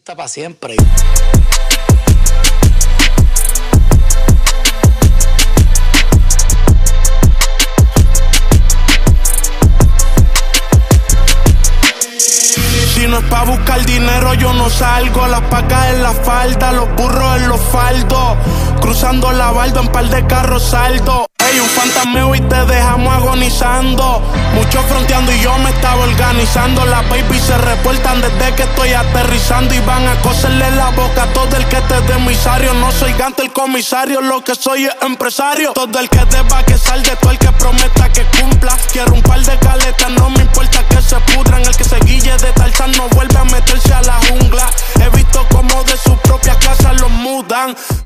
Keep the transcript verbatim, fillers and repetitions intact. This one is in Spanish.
está para siempre. Si no es pa' buscar dinero yo no salgo. Las pacas en la falda, los burros en los faldos, cruzando la balda en par de carros saldo. Ey, un fantasmeo y te dejamos agonizando. Muchos fronteando y yo me estaba organizando. Las babies se reportan desde que estoy aterrizando y van a coserle la boca a todo el que te dé emisario. No soy Gante el comisario, lo que soy es empresario. Todo el que deba que salde, todo el que prometa que cumpla. Quiero un par de caletas, no me importa que se pudran. El que se guille de Tarzán no vuelve a meterse a la jungla. He visto como de su propia casa los mudan.